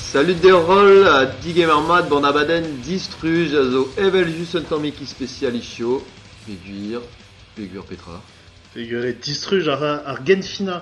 Salut des rôles à Digemermat, Bornabaden, Distruge, also Evelus, un Tomiki spécial Ischio, Péguir Petra. Péguir et Distruge, Argenfina.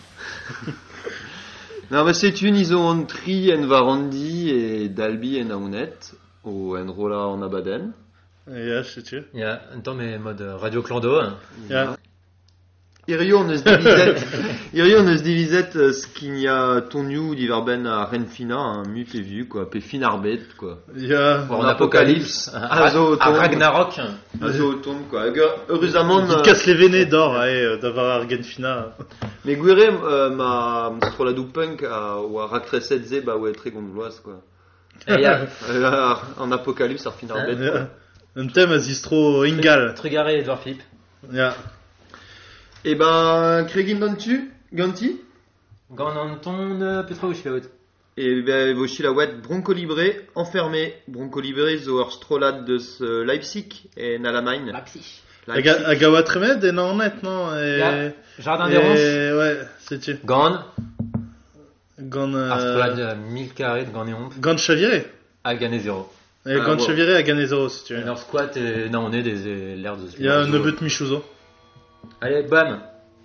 Non, mais c'est une, ils ont un tri, en Varandi et Dalby en Aunet, ou en Rola en Abaden. Ja, c'est-tu. Il y a un temps, mais mode radio clando. Ja. Irio ne se divisait ce qu'il y a tonu d'Iverben à Renfina, un mut et vu, quoi, pe fin arbet, quoi. Ja. En Apocalypse, à Ragnarok. Azo automne, quoi. Heureusement, Il casse les vénés d'or, d'avoir Argenfina. mais Guire, ma strolado punk ou à Rakreset ze, bah, ouais, très gondoloise, quoi. Et il y a En Apocalypse, à fin arbet, quoi. Un thème à Zistro Ingal. Trugaré et Edouard Philippe. Ja. Et ben, Craigin Dantu, Ganti, Gananton, Petra Ouchilaout. et ben, vos chilawet Broncolibré, enfermé, Broncolibré, Zohar Strolad de ce Leipzig, et Nalamain. Leipzig. Agawa Tremed et Nannet, non? Ja. Jardin des Ronches. Ouais, c'est-tu. Gan. Gan, Arstrolade 1000 carrés de Gan et Ombre. Gan Chaviré. À Gan et 0. Et Gan Chaviré à Ganezero, si tu veux. Leur squat, non, on est des l'air de. Il y a un neveu de Michuzo. Allez, bam.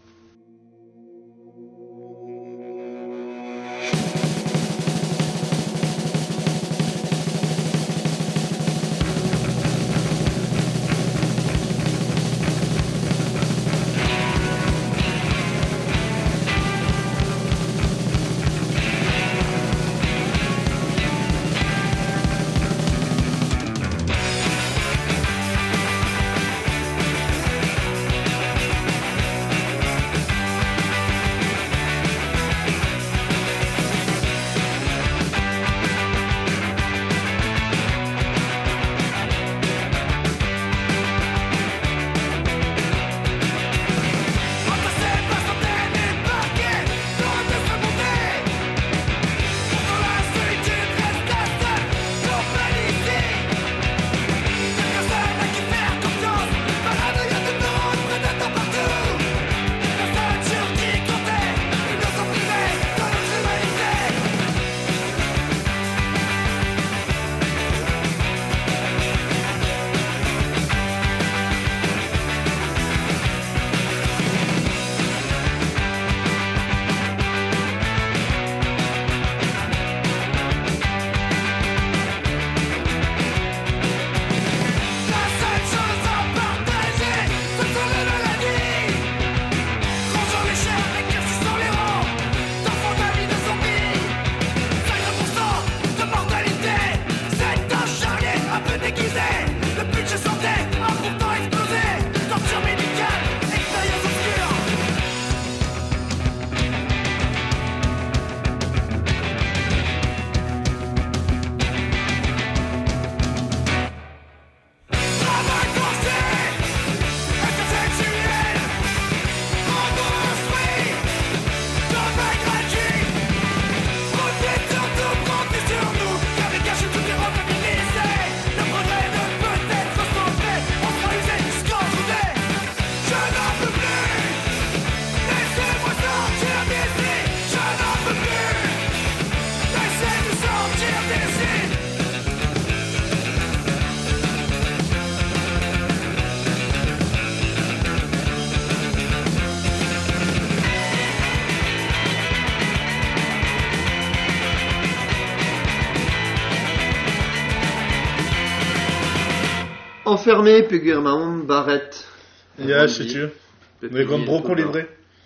Enfermé, Péguir Mahon, Barrette. Ja, sais-tu. Mais Gan Broncolibré.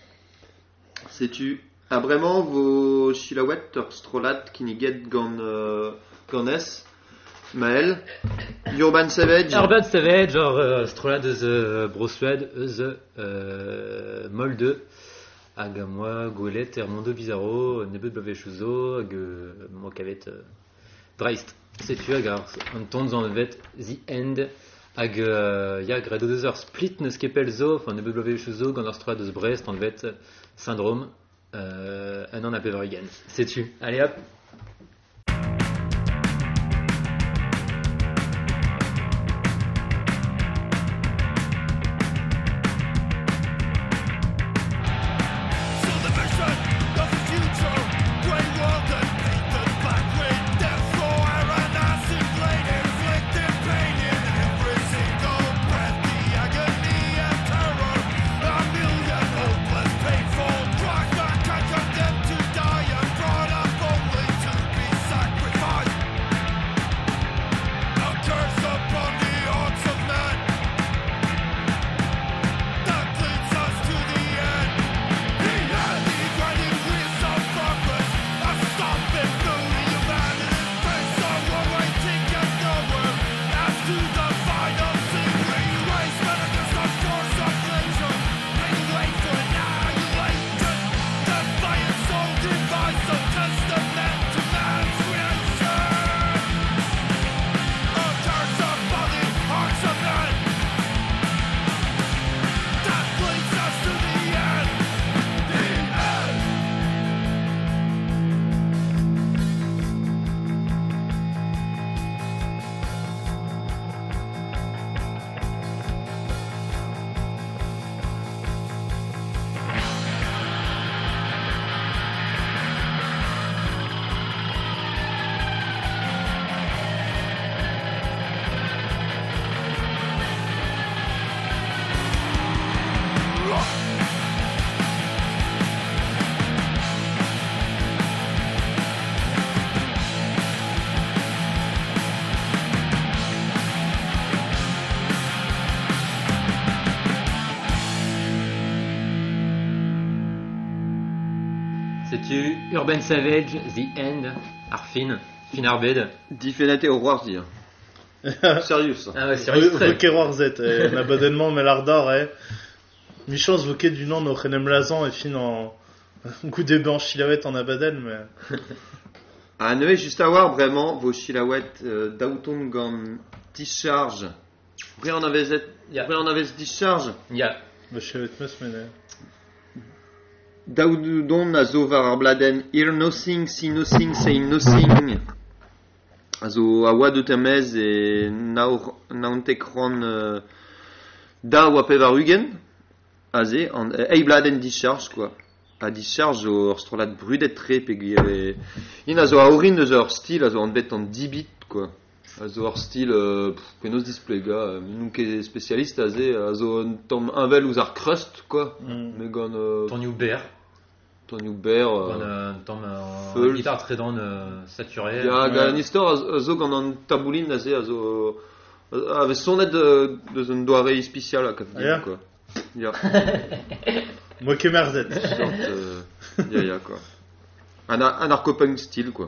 Sais-tu. Ah, vraiment, vos chilawet, Strolad, Kiniget, Ganes, Maël, Urban Savage. Urban Savage, genre Strolade de Brossued, Molde, Agamois, Gouelet, Hermondo Bizarro, Nebut Bavechuzo, Mokavet, Dreist. Sais-tu, Agar, Anton Zanvet, The End, Grado 2 heures, Split, Neskepel Zo, enfin Nebut Bavechuzo, Ganderstroid de Brest, Anvet, Syndrome, un an à Peverigen. Sais-tu. Allez hop. So the vision of the future, grey world and painted black with C'est-tu Urban Savage, The End, Arfin, Finarbed. Diffenate au roi dire. Sérieux ça. Ah ouais, sérieux. Voke Roi Z, un abonnement Melardor, Michance Voke du nom no Renem Lazan et fin en goût des bancs chilaouettes en abaden, mais. Ah, ne juste à voir vraiment vos chilaouettes d'auton gant discharge. Après on avait discharge. Ja. Bah, chilaouette meus, mais. Daudon a zo var ar bladen hear nothing, see nothing, say nothing. A zo a oa de temez e naontek ron da oa pev ar ugen. A ze, ei bladen discharge, quoi. A discharge o ur strolat brudet tre peguir in a zo a orin eus ur stil, a zo an bet an 10 bit, quoi. A zo ur stil, penaos display ga, nou ket spécialiste a ze, a zo un tom invel ouz ar crust, quoi. Me gant... Ton Uber. Ton Uber... Ton Feul. guitare très dans saturé. Ya, an istor a zo gant an taboulin a ze, a zo... Ave sonet deus un doare spécial a kaf Ya. quoi. Ya. Moi que merzet. Ya, quoi. Un arcopunk style, quoi.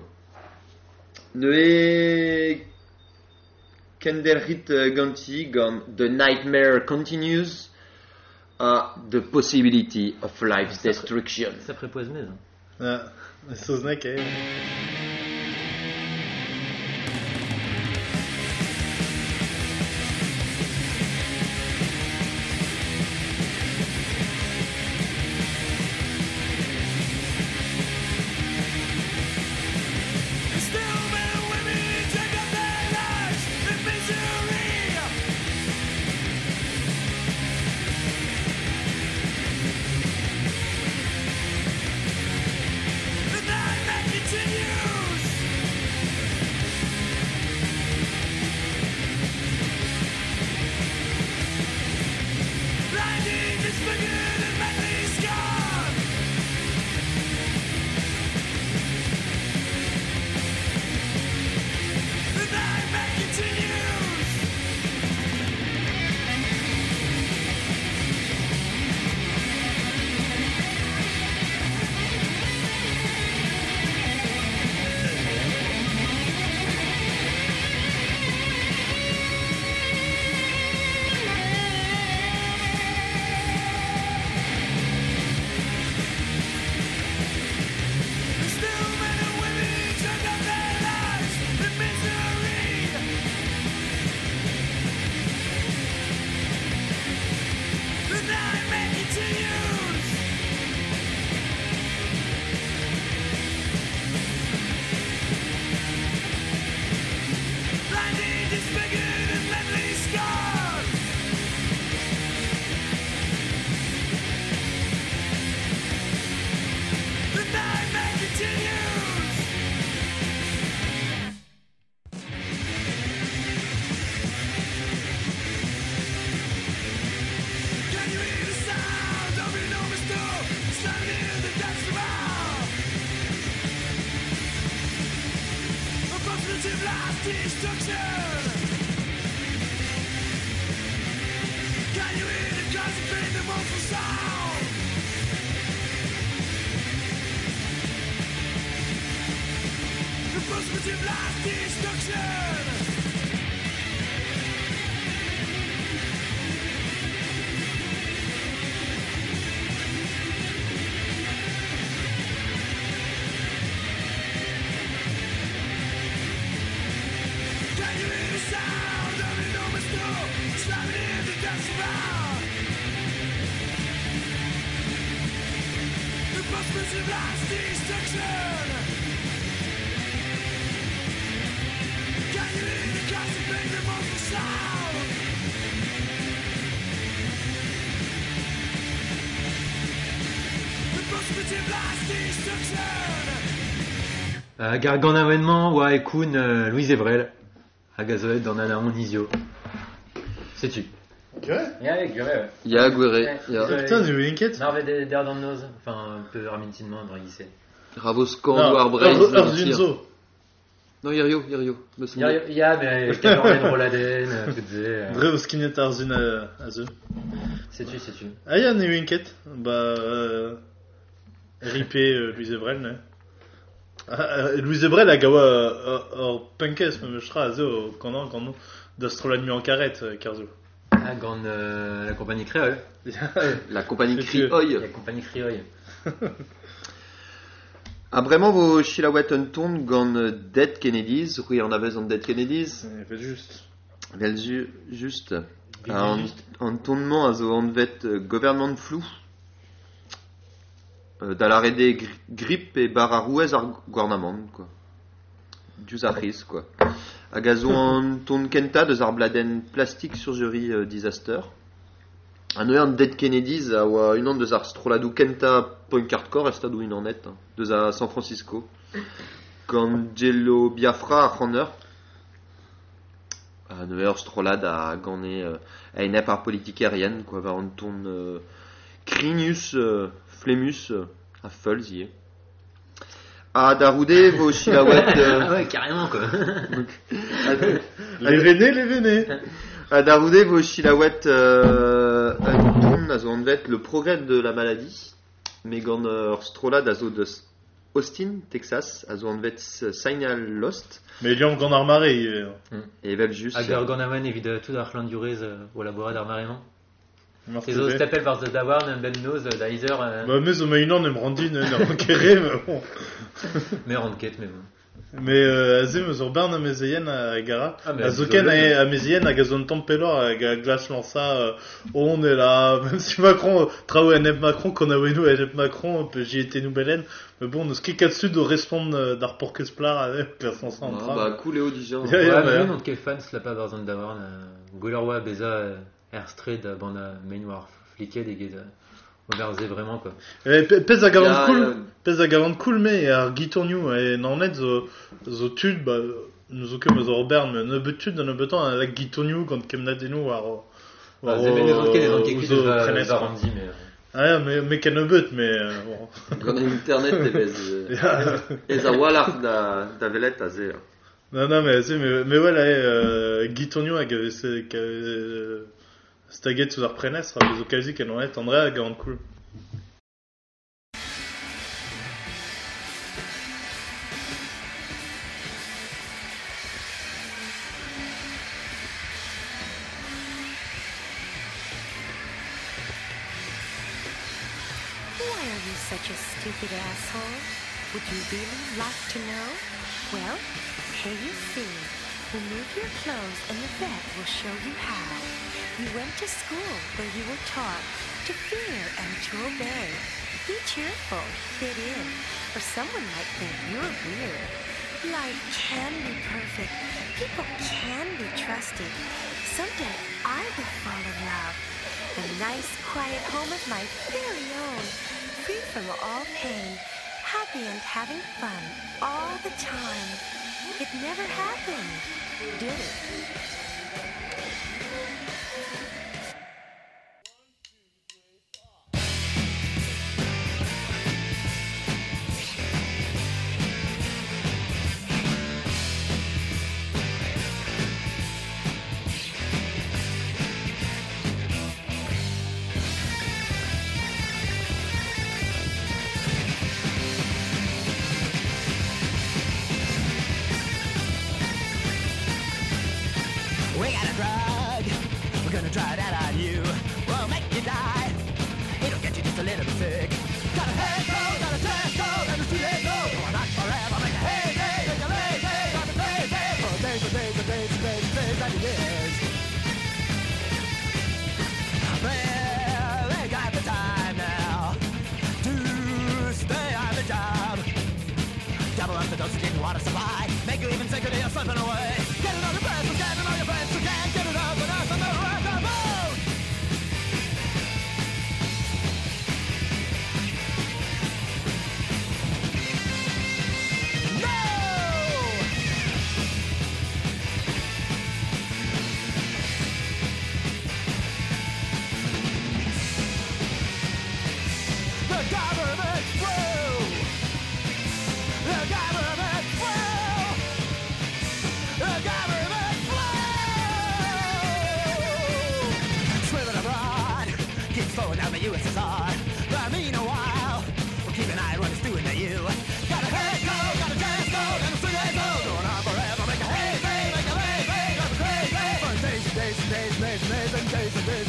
Ne Kendelrit Ganti gant The Nightmare Continues The Possibility of Life's Destruction. Ça prépoise mais. Ah, Soznek, Gant avènement, oa ekoun Louise Evrel, a gazoet dans un amon isio. Sais-tu? Ouais. Ya, gwere. Ya. Putain, du Winket. Narvet d'air dans le nose, enfin un peu ramintinement, dragissé. Ravoscan, War Brace, Erzunzo. Non, Yerio. Ya, mais Cameron Roladen, Kudze. Dre o skinet Arzun a ze. Sais-tu. Ah, ya, ne Winket. Bah, RIP Louise Ebrel, ne? Louise Ebrel a gawa punkes, mais je crois, quand d'Astro la nuit en carrette, Carzo. Ah, gant la compagnie créole. La compagnie C'est Crioy. La compagnie créole. Ah, vraiment, vos chilawet un ton gant Dead Kennedys, oui, on avait un Dead Kennedys, Il fait juste. vel juste. Vite Ah, juste. en tournement, also on vet gouvernement flou. Da la rede grip et bar a rouez ar gouvernement, quoi. Duz a riz, quoi. Hag a zo an ton kenta deus ar bladen plastik surgery disaster. An eo an Dead Kennedys a oa unan deus ar stroladou kenta point hardcore estadou in an net, deus a San Francisco. Gangelo Biafra a c'hanner. An eo strolad a gane a enep ar politikerienne, quoi, va an ton Crinius Flemus a feul zie. A da roude vo chilawet Ah ouais, carrément quoi. Les vénés. a da roude vo chilawet un ton a zo an vet le progrès de la maladie, mais gant ur strolad a zo deus Austin, Texas, a zo an vet Signal Lost, Mais Lyon gant ar mare, il et vel just Hag ur gant avan evit tout ar c'hlan diurez o laborat ar marement. est Ez zo stapel var ze dawarn un ben noz da izer Bah, mais au mainan, ne me rendit, ne renqueré, mais bon. mer an ket mais bon. Mais azim eus ur bern a mezeien a gara. Ah, mais A zo ken désolé. a mezeien a gazon tampelor a glas lança on est là, même si Macron traoù enep Macron qu'on a wenou enep Macron j'y étais nou belen, mais bon neus ket katsu do respond d'ar porkez plar avec glas lança en Ah, train. bah cool Léo Dijon. Yeah, yeah. Ouais, ouais. mais non ket fan la pas var zon dawarn golerwa beza airstreet ban a menoir fliquet eget overze vraiment quoi. Pez a gavant Ya, cool, ya. pez a gavant cool mais ar gitorniou et nan net zo tud bah nous o kem eus ur bern mais ne bet tud ne betan a la gitorniou gant kem nadenou war Ah, ze men eus ket ez an ket ou kud zo prenes, va quoi. randi mais Ah, mais ken nebeut, mais bon. Gant internet e vez ez a walart da velet a ze. Non, mais mais voilà, Guitonio hag staget sous ar prenes, ra bezo kalzik en onet, Andrea hag an cool. Why are you such a stupid asshole? Would you really like to know? Well, here you see. Remove your clothes and the vet will show you how. You went to school where you were taught to fear and to obey. Be cheerful, fit in, or someone might think you're weird. Life can be perfect. People can be trusted. Someday I will fall in love. A nice, quiet home of my very own, free from all pain, happy and having fun all the time. It never happened, did it? We got a drug, we're gonna try that on you. We'll make you die, it'll get you just a little bit sick. Got a head cold, got a chest cold, and a 2 days old. Oh, not forever, make a heyday, make a lazy, got a crazy. For days and days and days and days and days and years. Well, they got the time now to stay on the job. Double up the dosage in water supply, make you even sicker than you're slipping away. Get another breath, get another friends who can't get enough and us on the rock the boat. No! The government's through. The government's through. The government's through.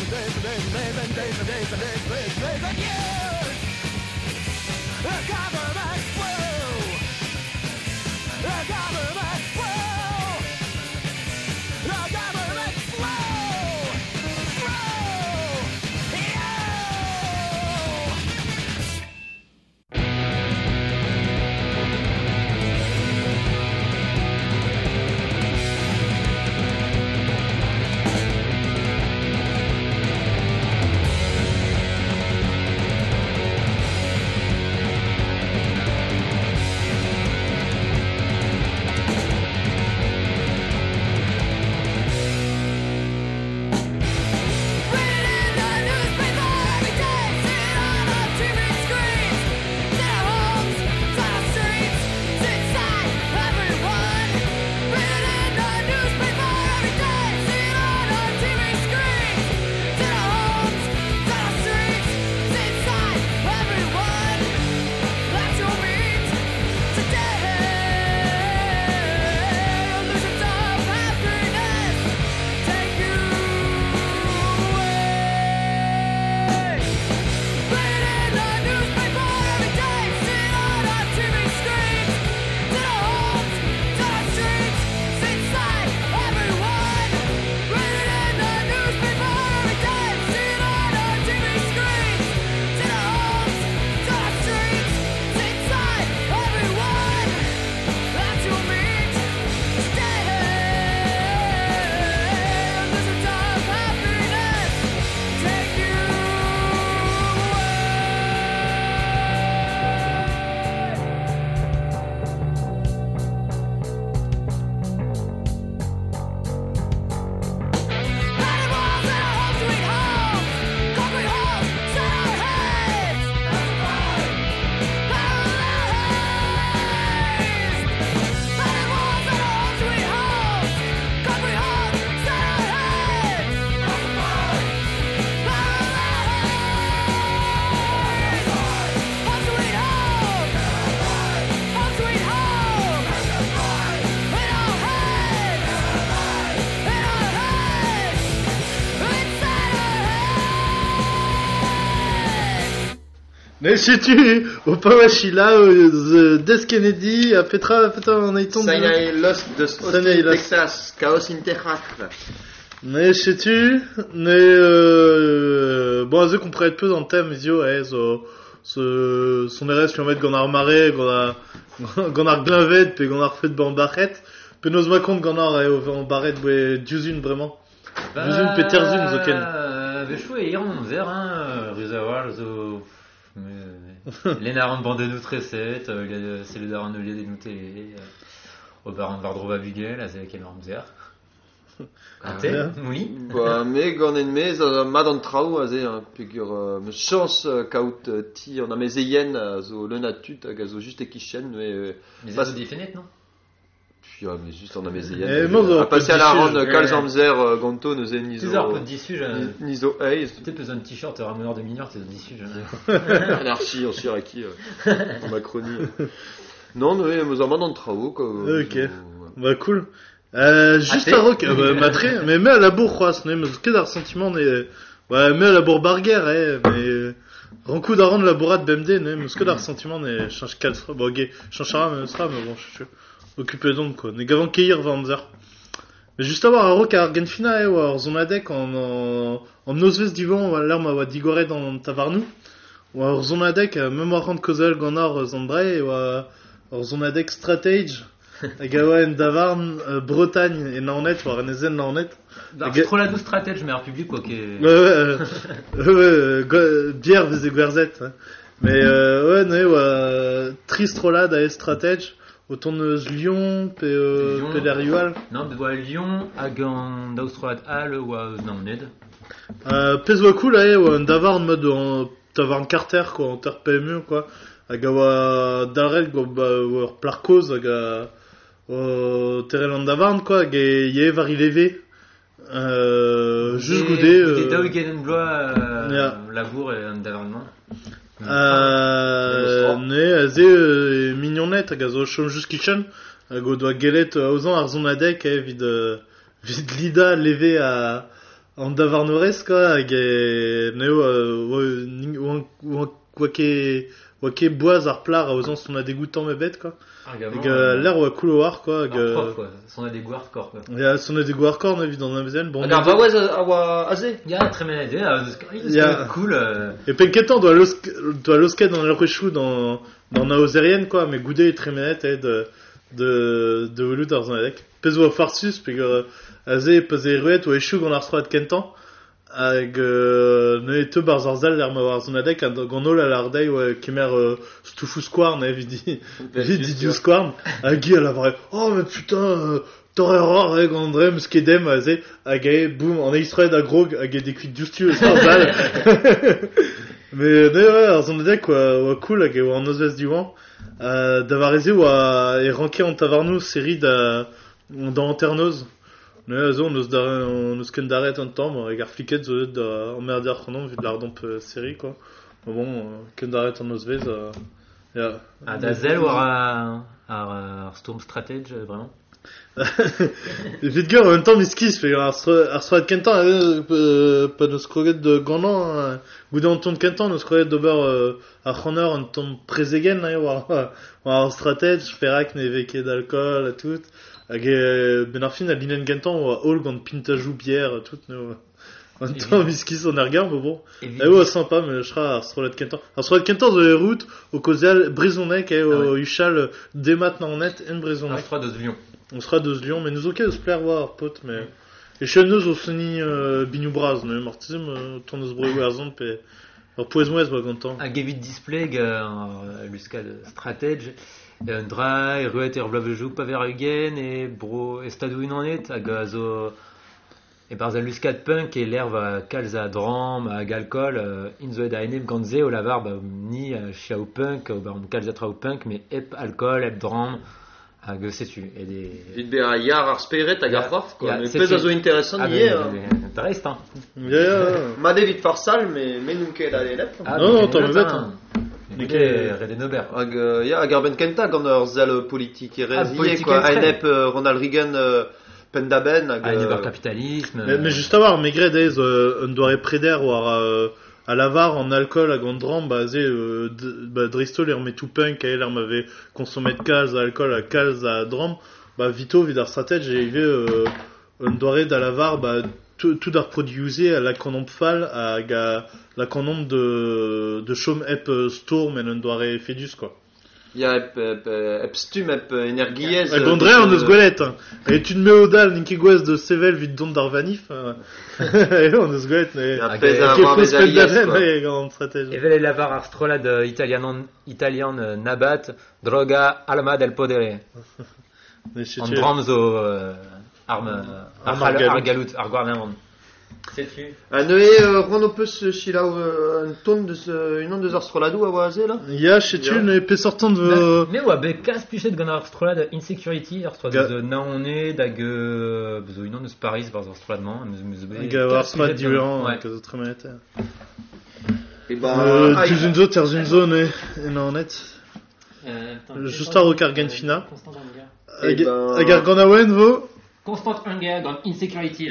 Mais sais-tu, au Pawashila, au Death Kennedy, a Petra, on a été Sinai Lost de Sinai Lost. Texas, Chaos in Texas. Mais sais-tu, bon, à ce qu'on pourrait être peu dans le thème, Zio, son RS, lui en mettre Gonard Marais, Gonard Glinvet, puis Gonard fait de Barret, puis nos macons Gonard en Barret, Duzun vraiment. Duzun, Peterzun, Zoken. Véchou et Iran, Zer, Ruzawal, Zo. Lénaran de Bandenou Tresset, c'est le Daran de Lié des Nouté, au Baran de Vardrova Bugel, c'est Cameron Zer. Oui. Bah, mais ganen mez, madan trao, azé, figure, me chance, kaut, ti, on a mes eyen, zo lenatut, zo juste ekichen, mais c'est zo défenette, non? Puis, mais juste on a mes eyen. A passer à la ronde, Kalzamzer, Ganto, nos Nizo. C'est ça, peu de dissu, Nizo, hey. Peut-être besoin de t-shirt, ramoneur de mineur, t'es de dissu, Anarchie, en Chiraki, en Macronie. Non, mais, mais madan trao, quoi. Ok. Bah, cool. Juste à rock, matré, mais à la bourre, quoi, ce n'est que d'un ressentiment, ouais, mais à la bourre barguère, mais, rencoup d'arrond de la bourrade BMD, mais que d'un ressentiment, change calce, bon, ok, changera, mais bon, je suis occupé donc, quoi, n'est gavant qu'hier, Vanzer. Mais juste avoir un rock à Argenfina, ou à Orzonadek, en nosves divan, l'arme à Digoré dans Tavarnou, ou à Orzonadek, même à rendre Kozel, Gonor, Zandre, ou à Orzonadek Stratage, Agawa en Davarn, Bretagne et Naonet, ou Renezen Naonet. Trop la douce stratège, mais en public, quoi, bière, vs. Guerzet. Mais, ouais, Tristrola, d'ailleurs, stratège, autant de Lyon, Peleriual. Non, mais Lyon, Agan, d'Australade Hall, ou Naonet. Peswa cool, ou en Davarn, mode, Tavarn Carter, quoi, en terre PMU, quoi. Agawa Darel, ou Plarkoz, aga, Terreland Davarn, quoi, yé Varileve, juste goudé, Des Daugen Blois, Labour et Davarnement. Azé, mignonnette, agazo, chom just kitchen, ago doa gelet, ozan arzonadek, vid Lida levé à en Davarnores, quoi, hag neo, wake boaz ar plar a ozan son a dégoutant me bet, quoi. Hag l'air oa cool war, quoi, hag... Hardcore, quoi. Son a des goûts hardcore, quoi. Ya, son a des goûts hardcore, navi dans Navezel, bon... Agar vawaz a oa aze. Ya, très mal Ya. cool. Et penketan doit losket dans le rechou dans Naozerien, quoi, mais goudé est très menet, de velu dans un deck. Pez oa farsus, peg aze pez ruet ou echou gant ar stroad kentan, hag ne te barzarzal l'er ma war zon adek, gant ol al ardei oa kemer stoufou square, ne vidi diu square, hag a la vare, oh mais putain, t'aurais rare, gant drem skedem, aze, hag boum, en eistred a grog, hag des kuit justu zarzal. Mais ne ar zon adek oa cool, hag oa an ozvez du vent, d'avareze oa e ranke an tavarnou série dans Anternoz. Ne, zo, neus ken daret un tamm, hag ar fliket zo eut emmerdi ar c'honom, vid l'ardamp série, quoi. Mais bon, ken daret an ozvez, ya. Da zel war ar Storm Stratege, vraiment. Vite geur, en même temps, miskis, fait ar stroad kentan, pas neus kroget de ganan, goude an ton kentan, neus kroget d'ober ar c'honor an ton prezegen, war ar stratege, ferak ne veke d'alcool, tout. Hag ben ar fin a linen gentan oa ol gant pintajou bière, tout, ne en temps miskis an ar gar, mais bon. Oa sympa, mais je ar stroad kentan. Ar stroad kentan zo e route, o kozal brizonek, o uchal demat na net en brizonek. Ar stroad eus Lyon. On sera deus Lyon, mais nous ok eus plaire war, pot, mais... E chen eus o soni bignou braz, ne, martizem, ton eus breu arzont, pe... Ar poez mouez, ba gantan. Hag evit displeg luskal Stratege, un dra, e ruet vlavejou pa ver eugen, e bro, e stadou unanet, hag zo... E barzal luskad punk, e l'air va kalz a dram, hag alcool, in zo ed a enep gant ze o lavar, ba ni chiao punk, ba kalz a trao punk, mais ep alcool, ep dram, hag setu. E de... Vite be a yar ar speret hag ar prof, quoi. Ya, Mais c'est pez a fait. zo interesant mais hier. t'arrest, hein. Ya. Ma devit farsal, mais n'où ket a l'elep. Non, t'en veux hein. Nickel, Red Nober. Hag, ya, hag ar ben kenta gant ur zel politik erezie, politik quoi. extrême. Enep Ronald Reagan pendaben, hag... Liber capitalisme. Mais juste à voir, maigret dez, un doare preder war à lavar en alcool à Gondram, bah dristo l'er met tout punk, à l'er m'avait consommé de calz à alcool à calz à dram, bah vito vidar stratège j'ai eu un doare da lavar, bah tout d'ar produisé à la conombe fall à la conombe de chaume ep storm et un doare fedus, quoi. Ya, ep stum, ep energiez... À Gondré, on eus gwelet, hein. Et tu me odal, n'inke gwez de sevel vid don d'ar vanif, et on eus gwelet, ne... Ya, pez a Ket war pos bez pet alias, d'aven, quoi. et gant stratège. Evel lavar ar strolad italian nabat, droga, alma del podere. Ne sais En tu. dram zo ar galout, ar gwarnamant. Sais-tu? Ha neue ron o peus chilaou un ton une an deus ar stroladou a oa aze, là? Ya, sais tu, Ya. ne pe sortant de... Me oa be kas puchet gant ar strolad insecurity, ar strolad Ga- naone, dag zo unan eus Paris barz ar stroladman, meus be... Ga war kas smad puchet diurant, ouais. que zo tre maneter. E ba... Duz un zo, terz un zo, ne, en an net. Just ar o kargen fina. Eh ben- Hag ar gant aouen, vo? Constant hunger gant insecurity.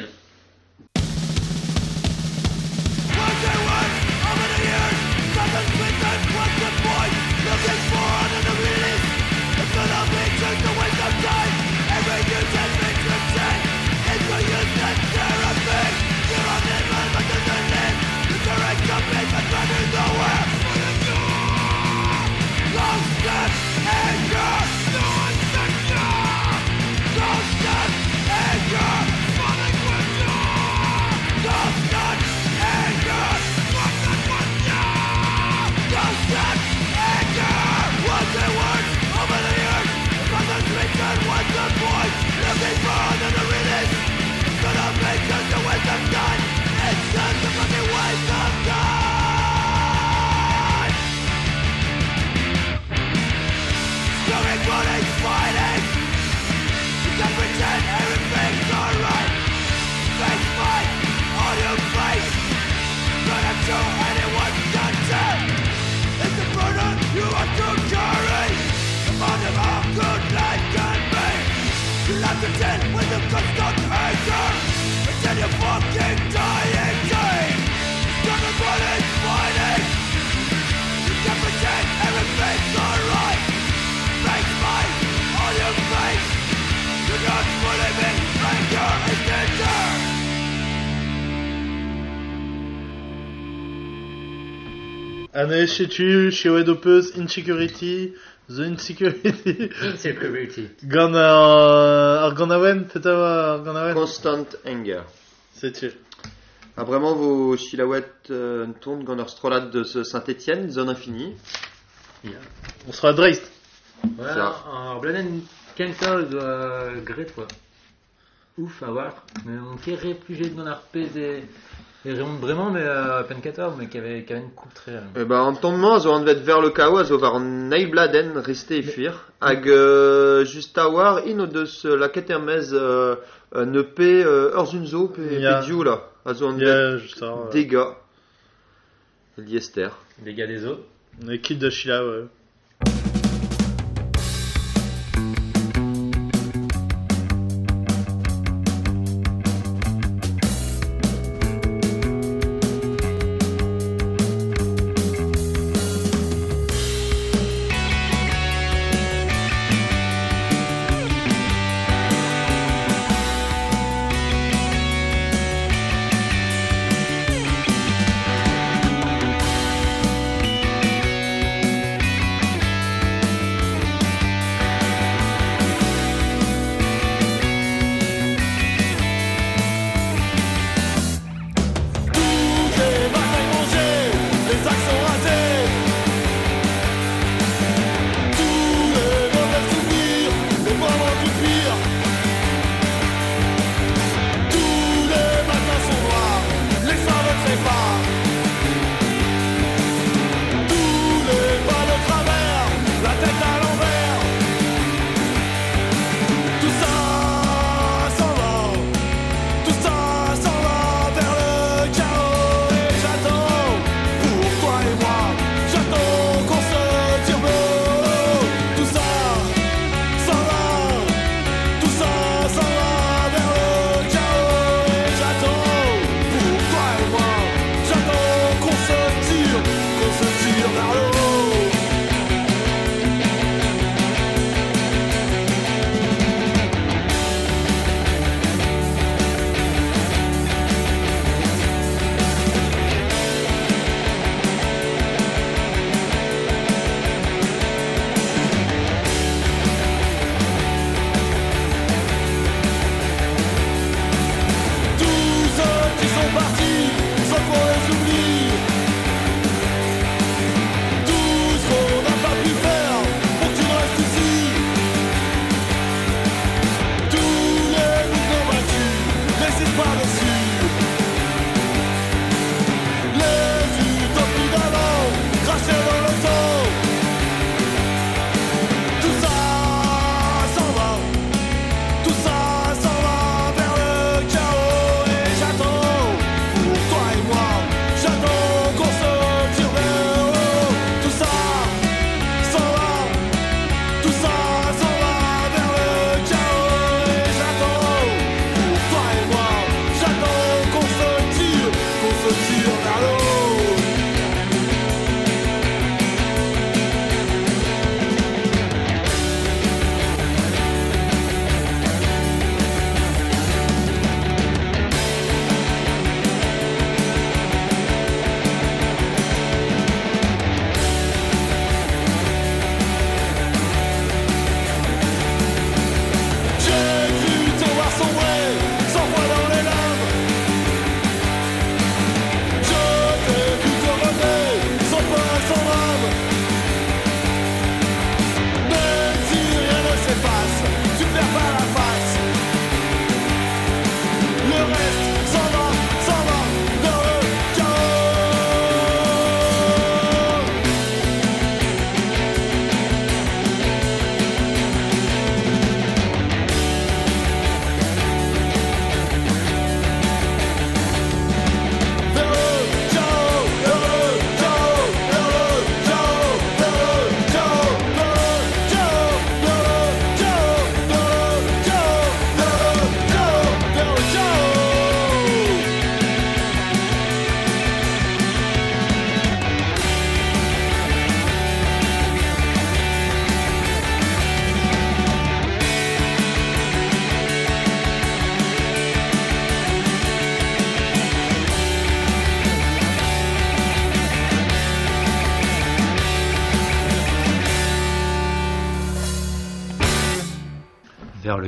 With the constant anger, than your fucking dying day. Nothing but it's fighting. You can pretend everything's alright. Make mine all your face. You're not fooling me, anger is danger. Année chez tu, chez Wedopus, Insecurity, The Insecurity, Insecurity. Argonawen, peut-être Argonawen. Constant Anger. C'est tu. Ah, vraiment, vos chilawet tournent gant Strolade de Saint-Etienne, zone infinie. On sera à Dreist. Voilà, Ça. alors Bladen Kenta doit gret quoi. Ouf à voir, mais on tirait plus j'ai dans l'arpèse et remonte vraiment mais peine 14 mais qui avait une coupe très Et bah, entendement, zo anvet vers le chaos, zo var nei bladen rester et fuir. Hag, juste à voir, ino deus la ketermez ne pe urzunzo pe Ya. diou là. A zo anvet Yeah, juste ça. dégâts. Liester. les gars des eaux. Une équipe de Sheila, ouais.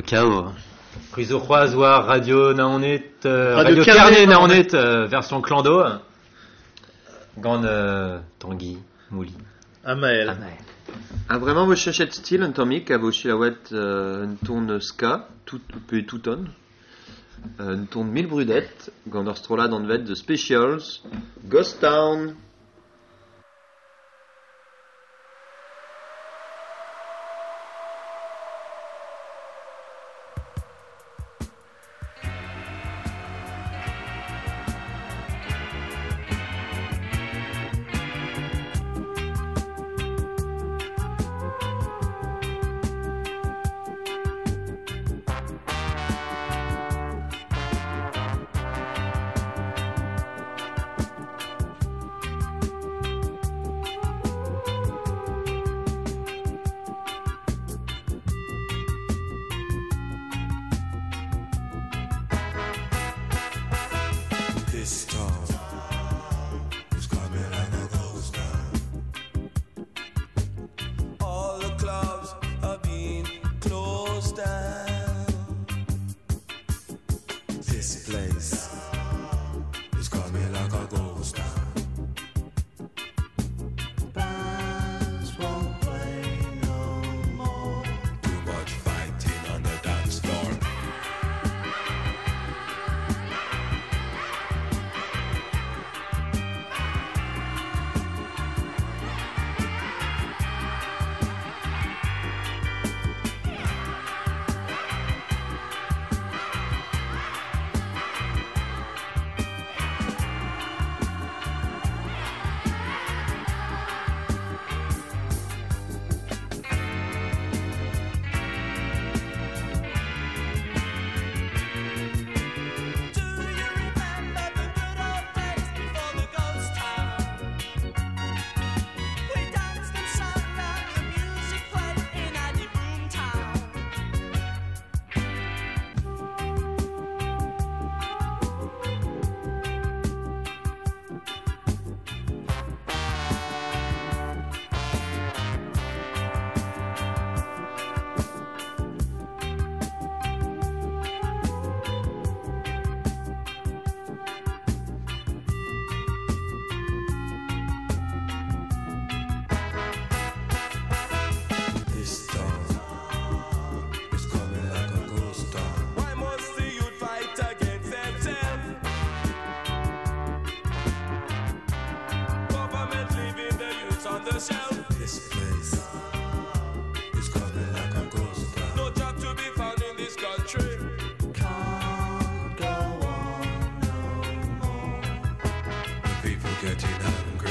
chaos. Ruizo Roisoir, Radio Naonet, Radio Radio Carnet Carnet Naonet, version clando. Gant Tanguy, Mouli. Amael. Ah, vraiment, moi, je cherche style, un tomic, à vos chilawet, un tourne ska, tout on. Un tourne 1000 brudettes, gant ur strola dans vet The Specials, Ghost Town. This storm is coming like a ghost town. All the clubs are being closed down. This place is coming like a ghost town. Bands won't play no more. Too much fighting on the dance floor. This storm is coming like a ghost storm. Why must the youth fight against themselves? Government leaving the youth on the shelf. This place is coming like a ghost town. No job to be found in this country. Can't go on no more. The people getting hungry.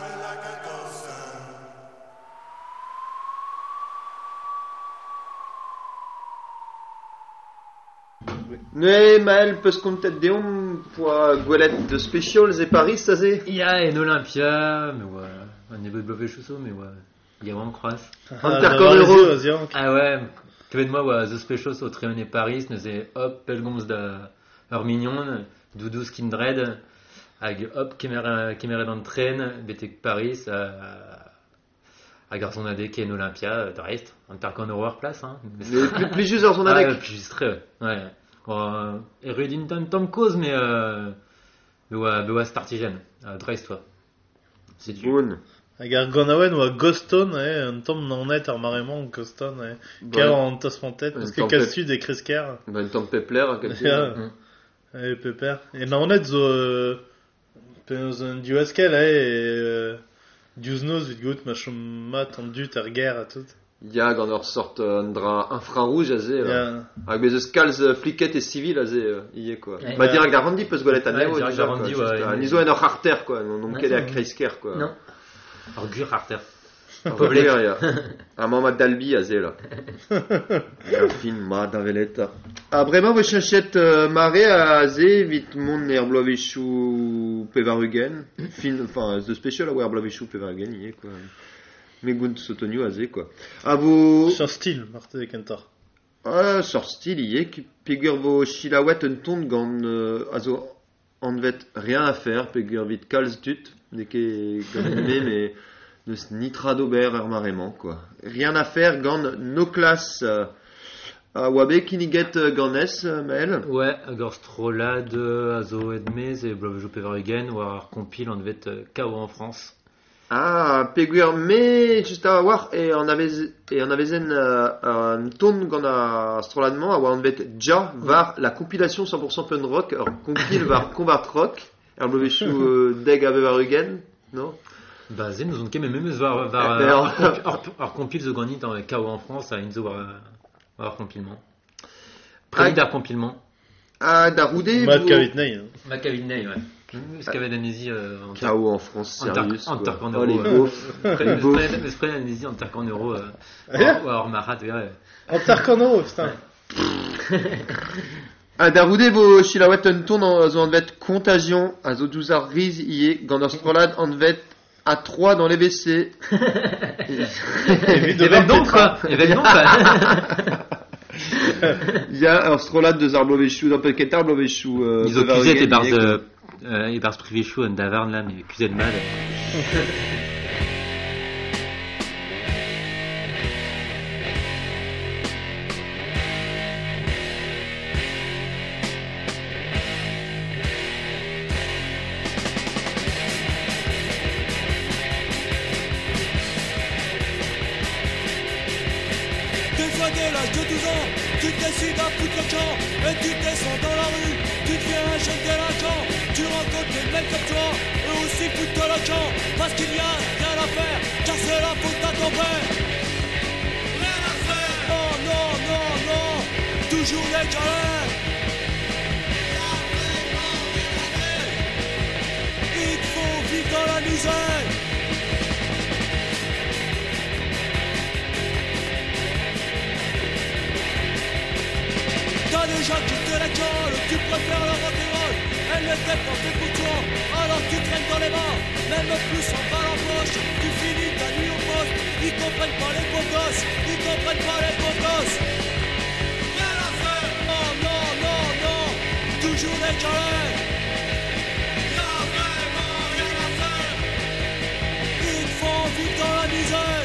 Nee, Maël, peus kontet deom poa gwelet de specials e Paris, taze? Ya, en Olympia, mais ouais, on est beau de bluffé chousso, mais ouais, il y a vraiment croise. Intercon euro. Ah ouais, que de moi, ouais, The Specials au Trion et Paris, nous c'est hop, pelgons da ur mignon, doudou skindred, hag hop, kemere dans le train, betek Paris, à garçon adé qui est en Olympia, de reste, Intercon euro hors place, hein. Mais plus juste dans son Ah, avec. ouais, plus juste, ouais. Erudin Tom cause, mais ouais, startigen, de reste, toi. C'est du. Boun. Hag ar Gonawen oa Goston, un tom nanet ar marement Goston, kar an tasmantet, parce que tempête. kastu de kresker, Ben, tant pepler, à quelque Ja. chose. Peper. Et nanet zo, penaos un diouaskel, diouznoz vid gout ma chom mat an dut ar guerre a tout. Ya, gant ur sort un dra infrarouge, aze, là. Ya. Hag bez eus kalz fliket e civil, aze, ie, quoi. Ouais, Bah, direct ar randi peus gwelet a Ouais, neo, direct déjà, ar quoi. randi, Juste, ouais, nizo en ur arter, quoi. Non Ouais, ket c'est a bon. kreisker, quoi. Non. Or gur arter. Pobler, ya. A mamad d'Albi, aze, là. Ya, fin, ma, da veleta. Ah, bremañ, vo chenchet mare a aze, vit mon er bloavichou pevarugen. Fin, enfin, The Special a oa er bloavichou pevarugen, ie, quoi. Me gount sotonio aze, quoi. A vo... Sur style, Marthe de Kentor. Ah, sort stil, ie, pegur vo chilawet un ton gant a zo an vet rien à faire, pegur vit kalz tut, neke gant mais neus nitra d'ober ur marement, quoi. Rien à faire gant no classe a oabe kiniget gant Maël. Ouais, agor strolad, azo edmez et blovjo pevarugen, ou ar compil en vet KO en France. Ah, pegur me just a war et on avait un ton gant a stroladement a oa an vet ja var la compilation 100% punk rock, ur compil var combat rock, ur blovechou deg a bevarugen, non? Bah, zen nous on kem memeus var ar compil zo ganit en KO en France, a inzo war compilement. Prédit ar compilement. Ah, da roude Mat kavit nei. Ma Cavilney, ouais. Ce qu'avait l'amnésie en KO en France, sérieux, quoi. Intercon Oh, les euro. beaufs. Les beaufs. Mais ce près l'amnésie en Intercon euro, ou alors Marat, ouais. En Tarkano, putain. Ah, da roude vo chilawet un ton zo an vet contagion, a zo douzar riz ie, gant ur strolad an vet a 3 dans les WC. Ével donc, quoi. Ével donc, quoi. Il y a un strolad de Zarblovechou, dans Pelket Arblovechou. Ils ont accusé et bars privé chou en Davarn là, mais accusé de mal. Des fois dès l'âge de 12 ans, tu décides à foutre le camp et tu descends dans la rue, tu deviens un jeune délinquant, tu rencontres des mecs comme toi, eux aussi foutent le camp, parce qu'il y a rien à faire, car c'est la faute à ton père. Rien à faire. Oh non, non, non, toujours les galères. Il te faut vivre dans la misère. T'as déjà quitté l'école, tu préfères le rock'n'roll. Elle n'était pas faite pour toi, alors tu traînes dans les bars. Même plus en balle en poche, tu finis ta nuit au poste. Ils comprennent pas les beaux gosses, ils comprennent pas les beaux gosses. Rien à faire. Oh non, non, non, toujours des galères. Y'a vraiment rien à faire. Il faut vivre dans la misère.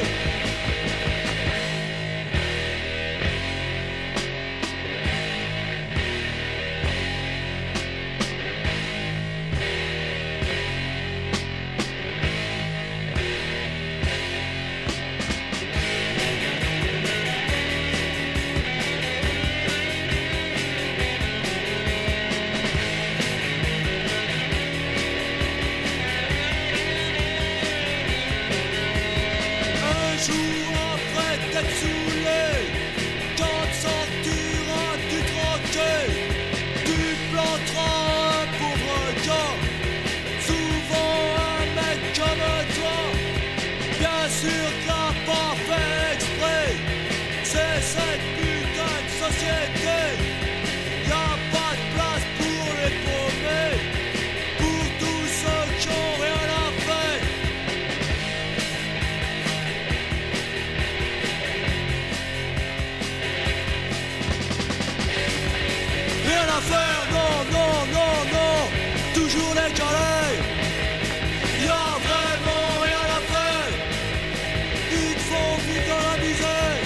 Un jour après t'être saoulé, quand te sortiras du troquet, tu planteras un pauvre gars, souvent un mec comme toi. calés. Y'a vraiment rien à faire. Ils te font vivre dans la misère.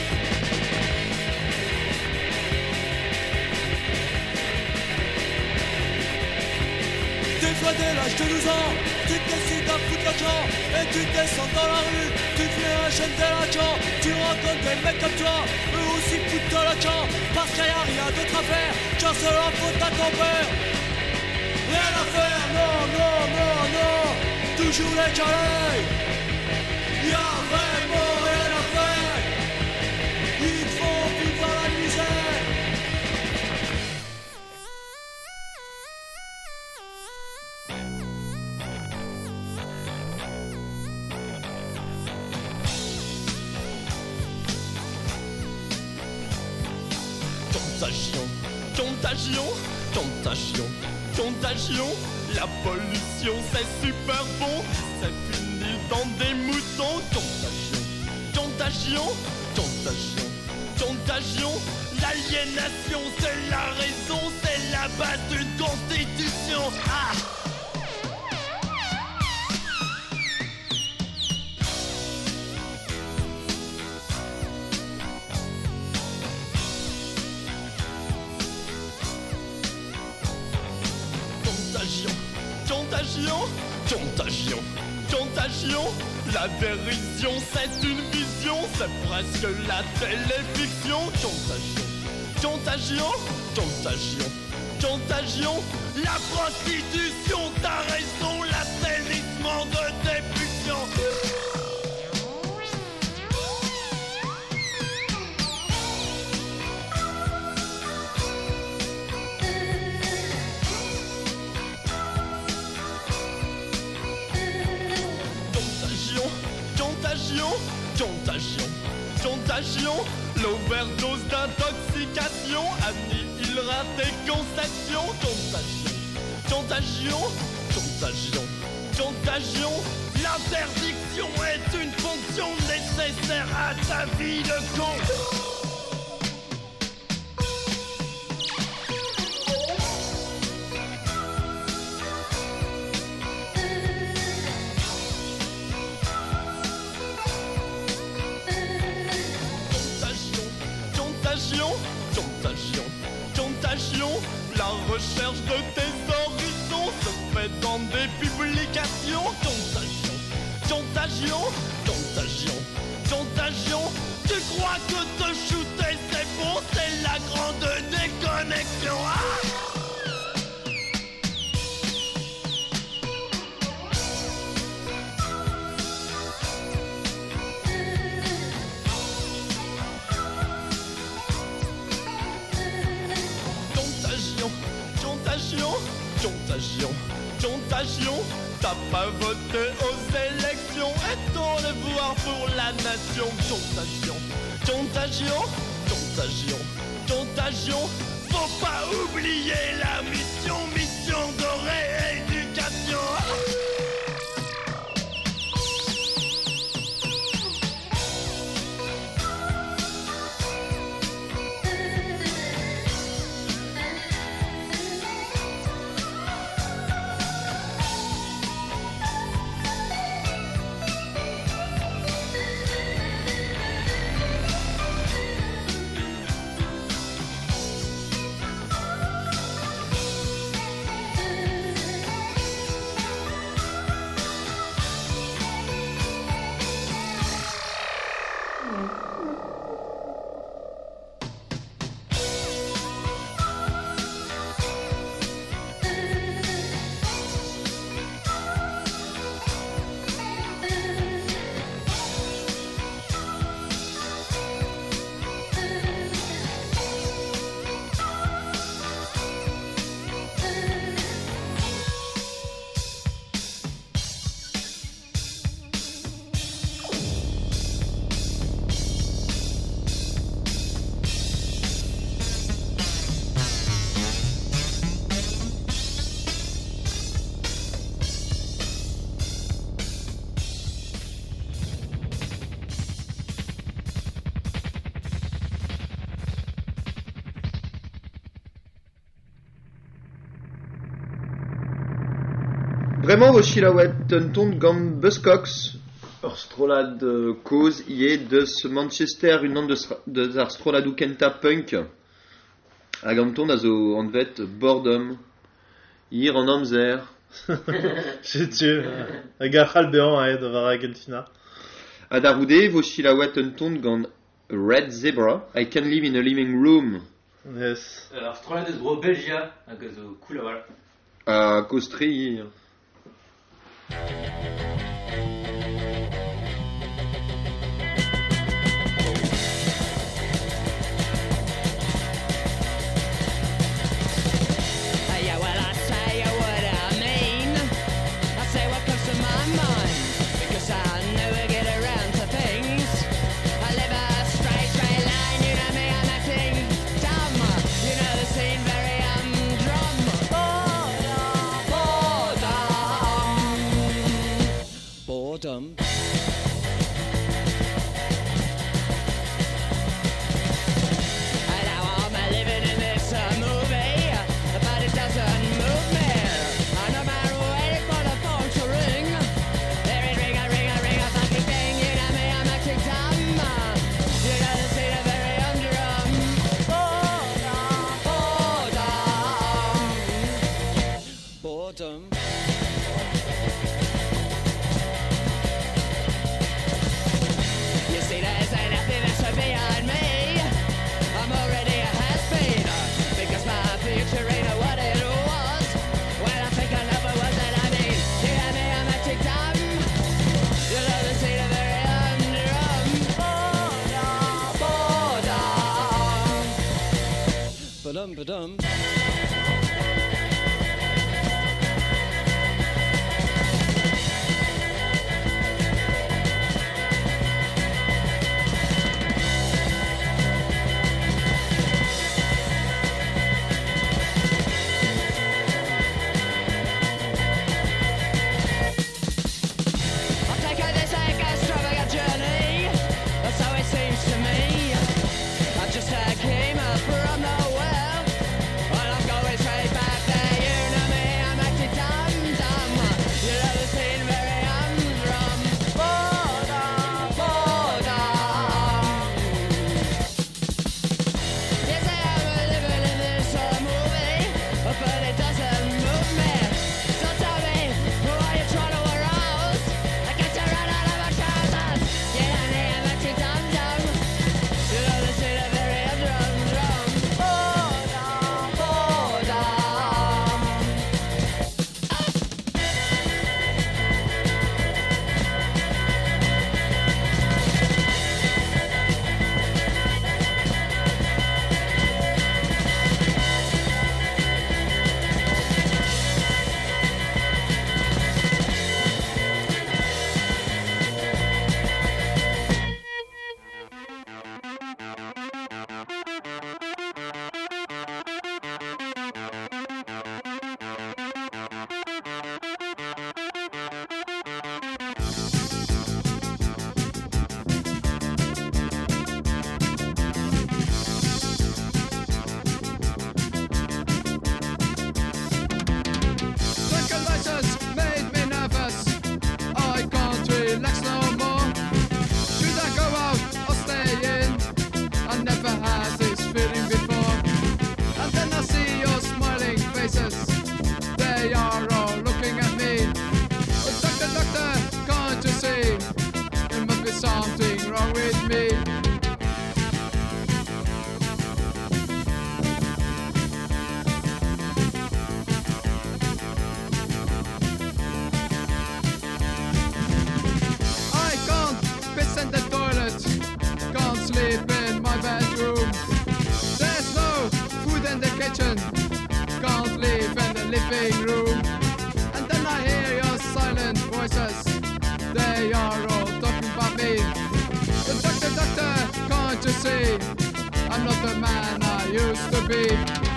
Des fois dès l'âge de 12 ans, tu te décides à foutre le camp. Et tu descends dans la rue, tu deviens un jeune délinquant. Tu rencontres des mecs comme toi, eux aussi foutent de la camp. Parce qu'il y a rien d'autre à faire, car c'est la faute à ton père. Rien à faire, non, non, non, non. Toujours les calés. Y'a vraiment rien à faire. Ils te font vivre dans la misère. Contagion, la pollution c'est super bon, ça finit dans des moutons. Contagion, l'aliénation c'est la raison, c'est la base d'une constitution. Ah! Contagion, la dérision c'est une vision, c'est presque la téléfiction. Contagion, la prostitution, t'as raison, l'assainissement de tes pulsions. Contagion, l'overdose d'intoxication annihilera tes conceptions. Contagion, l'interdiction est une fonction nécessaire à ta vie de con. Contagion, la recherche de tes horizons se fait dans des publications. Contagion, tu crois que te shooter c'est bon, c'est la grande déconnexion. Ah! Contagion, t'as pas voté aux élections et ton devoir pour la nation. Contagion, faut pas oublier la mission de rééducation. Bremañ vo chilaouet un ton gant Buzzcocks ur strolad koz ie deus Manchester unan deus ar stroladoù kenta punk hag an ton a zo an vet Boredom ir an amzer. Setu, hag ar c'hall behan aet war Argentina. A da roude vo chilaouet un ton gant Red Zebra, I Can Live in a Living Room Yes. Ar strolad eus bro Belgia, hag a zo cool aval. a Kostri. Yeah, well, I say what I mean. I say what comes to my mind. Because I never get around to things. I live a straight line, you know me, I'm acting dumb. You know the scene very drum. Boredom. And now I'm living in this movie, but it doesn't move me. And no matter waiting for the phone to ring, there it ring, a fucking thing. You know me, I'm acting dumb. You know the scene of very drum. Boredom. You see, there's nothing that's behind me. I'm already a has-been, because my future ain't what it was. When I think I never was that I mean, you hear me, I'm acting dumb. You know the scene of very drum. Boredom. Ba-dum. I've taken this extravagant journey, so it seems to me. I just came up from nowhere, and I'm going straight back there. You know me, I'm acting dumb. You know the scene very drum. Yes, I am living in this movie, but it doesn't move me. Don't tell me who are you trying to arouse. I get you right out of my trousers. You know me, I'm acting dumb. You know the scene of very drum. Circumstances made me nervous. I can't relax no more. Should I go out or stay in? I never had this feeling before. And then I see your smiling faces. They are all looking at me. Oh, doctor, can't you see? There must be something wrong with me. I can't piss in the toilet, can't sleep in my bedroom. There's no food in the kitchen, can't live in the living room. And then I hear your silent voices, they are all talking about me. The doctor, can't you see? I'm not the man I used to be.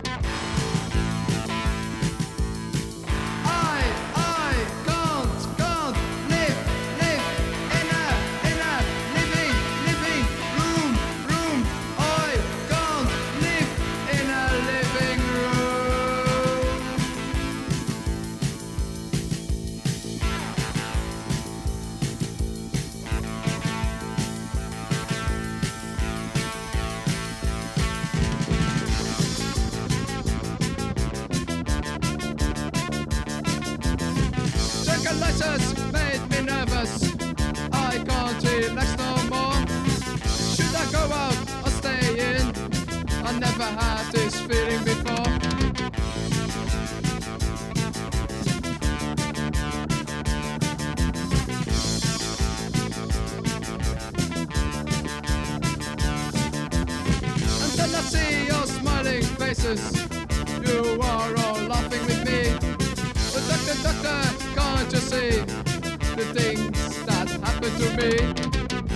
I can't live in a living room. I can't live in a living room. it next no more. Should I go out or stay in? I never had this feeling before. And then I see your smiling faces. You are all laughing with me. But doctor, can't you see the things that happen to me?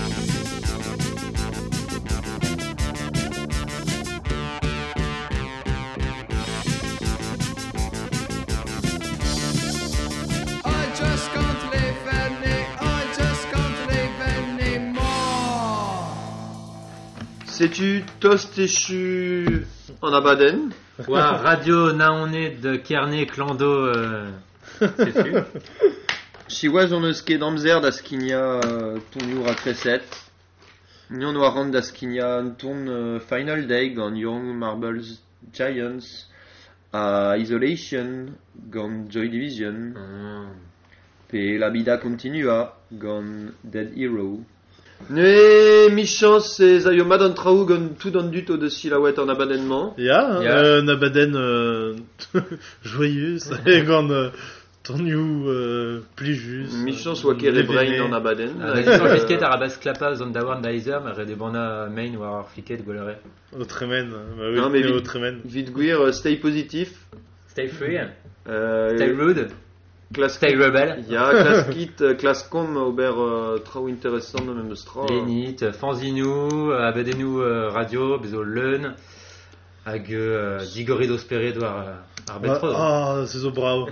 Sais-tu Tostechu en Abaden? Wa radio naone de Kerne Clando. C'est-tu? Chiwa on eus ket amzer da skinia ton a kreset. Nion oa rand da skinia ton Final Day gant Young Marbles Giants a Isolation gant Joy Division. Pe la bida continua gant Dead Hero. Ne michans e zaio mad an traoù gant tout an dut o de silhouette en abadennement. Ya, un abaden joyeux, gant tonniou plijus. Michans oa ket rebrain en abaden. Sur l'esquette à rabas clapa zone d'avoir d'Aizer, mais red bana main ou ar fliquet golare. Au tremen, non mais au tremen. Vite guir, stay positif. Stay free. Stay rude. Stay rebel. Ya, class kit, class com, ober trao intéressant même stra. Lenit, fanzinou, abadenou radio, bezo leun, hag digorid ospere doar ar betro. Ah, c'est zo bravo.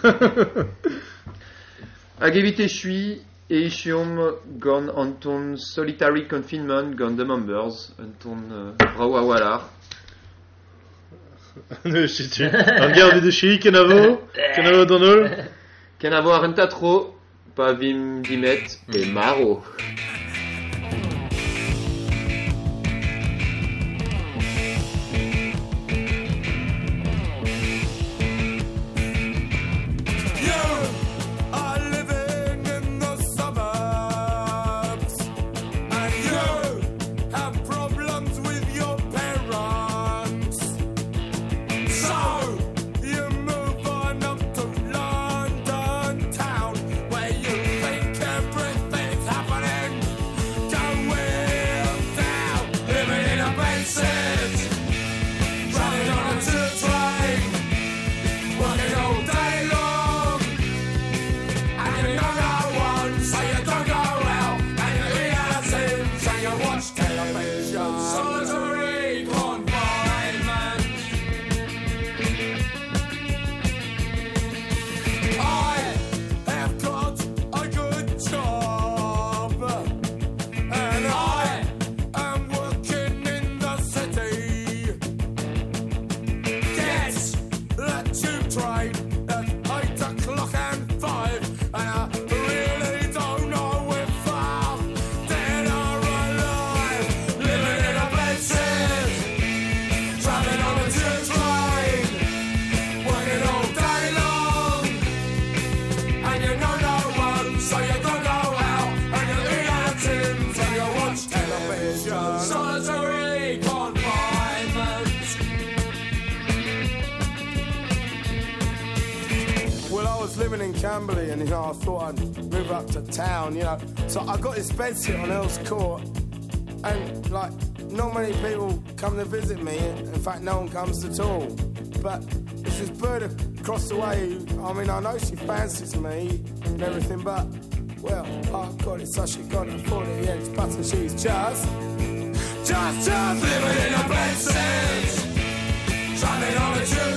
Hag evite chui e chiom gant Anton Solitary Confinement gant The Members, Anton bravo a walar. Ne sais-tu. Regarde de chui, kenavo donol. Ken avoir un tatro, pa vim dimet, et maro. Camberley, and I thought I'd move up to town, So I got this bed sit on Earl's Court, and not many people come to visit me. In fact, no one comes at all. But there's this bird across the way. I know she fancies me and everything, but well, oh God, it's such a god. I thought it, yeah, it's butter. She's just living in a bed sit, traveling on a tube.